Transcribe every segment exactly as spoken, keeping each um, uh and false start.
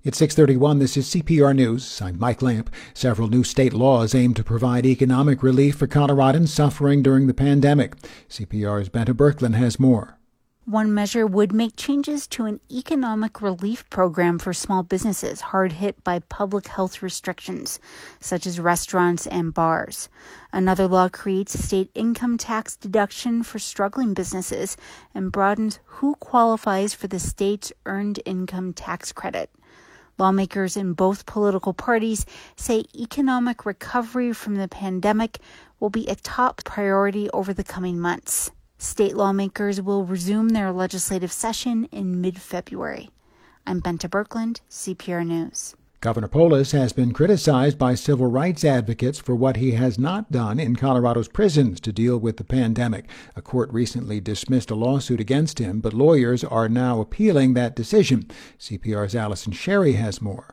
It's six thirty-one. This is C P R News. I'm Mike Lamp. Several new state laws aim to provide economic relief for Coloradans suffering during the pandemic. C P R's Benta Birkeland has more. One measure would make changes to an economic relief program for small businesses hard hit by public health restrictions, such as restaurants and bars. Another law creates a state income tax deduction for struggling businesses and broadens who qualifies for the state's earned income tax credit. Lawmakers in both political parties say economic recovery from the pandemic will be a top priority over the coming months. State lawmakers will resume their legislative session in mid-February. I'm Benta Birkeland, C P R News. Governor Polis has been criticized by civil rights advocates for what he has not done in Colorado's prisons to deal with the pandemic. A court recently dismissed a lawsuit against him, but lawyers are now appealing that decision. C P R's Allison Sherry has more.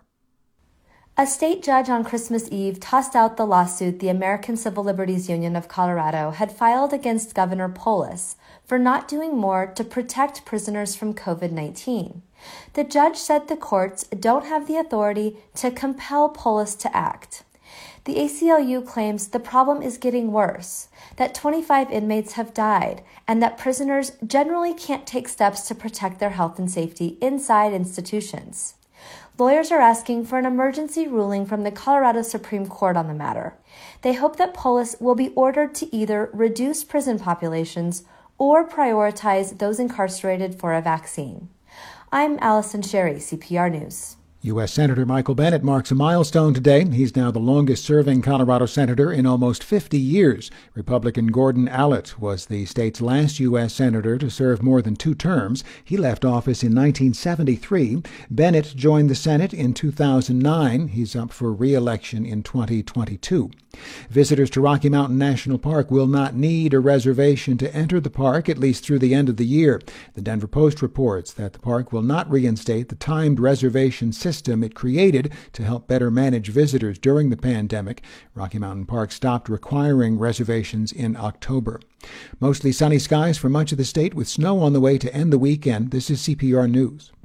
A state judge on Christmas Eve tossed out the lawsuit the American Civil Liberties Union of Colorado had filed against Governor Polis for not doing more to protect prisoners from covid nineteen. The judge said the courts don't have the authority to compel Polis to act. The A C L U claims the problem is getting worse, that twenty-five inmates have died, and that prisoners generally can't take steps to protect their health and safety inside institutions. Lawyers are asking for an emergency ruling from the Colorado Supreme Court on the matter. They hope that Polis will be ordered to either reduce prison populations or prioritize those incarcerated for a vaccine. I'm Allison Sherry, C P R News. U S. Senator Michael Bennet marks a milestone today. He's now the longest-serving Colorado senator in almost fifty years. Republican Gordon Allott was the state's last U S senator to serve more than two terms. He left office in nineteen seventy-three. Bennet joined the Senate in two thousand nine. He's up for re-election in twenty twenty-two. Visitors to Rocky Mountain National Park will not need a reservation to enter the park, at least through the end of the year. The Denver Post reports that the park will not reinstate the timed reservation system it created to help better manage visitors during the pandemic. Rocky Mountain Park stopped requiring reservations in October. Mostly sunny skies for much of the state with snow on the way to end the weekend. This is C P R News.